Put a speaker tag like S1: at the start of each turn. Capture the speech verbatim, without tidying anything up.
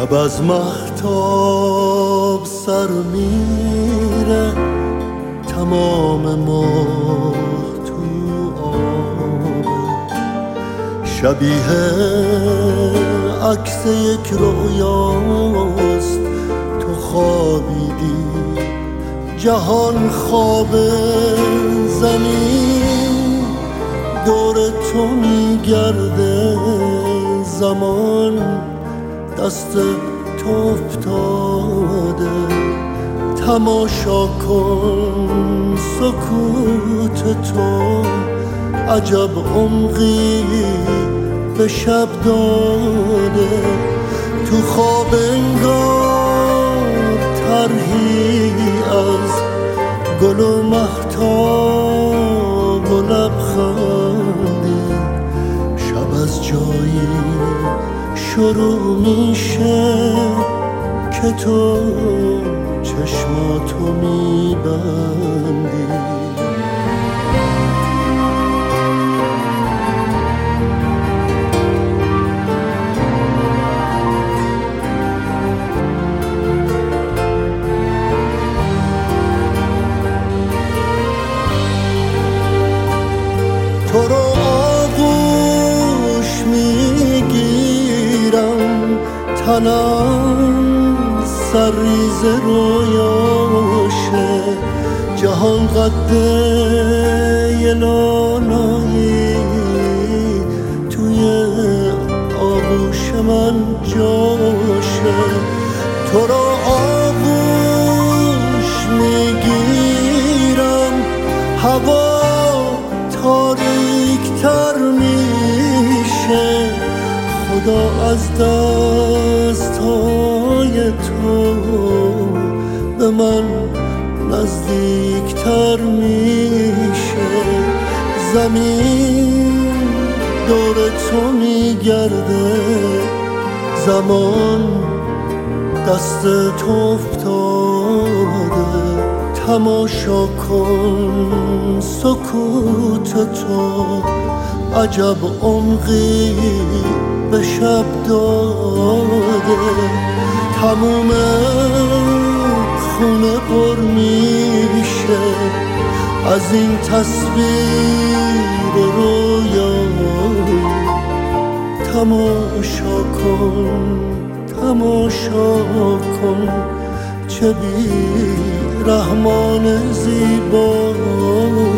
S1: شب از مهتاب سر میره، تمام ماه تو آبه، شبیه عکس یک رویاست. تو خوابیدی جهان خوابه، زمین دور تو میگرده، زمان دست تو افتاده. تماشا کن سکوت تو، عجب عمقی به شب داده. تو خواب انگار طرحی از گل و مهتاب و لبخندی، شب از جایی شروع میشه که تو چشماتو میبندی. تو رو آغوش میگیرم، تنم سرریز رویاشه، جهان قده یه لالایی، توی آغوش من جاشه. تو رو آغوش میگیرم، هوا تاریک تر میشه، خدا از دستای تو به من نزدیکتر میشه. زمین دور تو میگرده، زمان دست تو افتاده. تماشا کن سکوت تو، عجب عمقی به شب داده. تموم خونه پر میشه از این تصویر رویا. تماشا کن تماشا کن چه بی رحمان زیبا.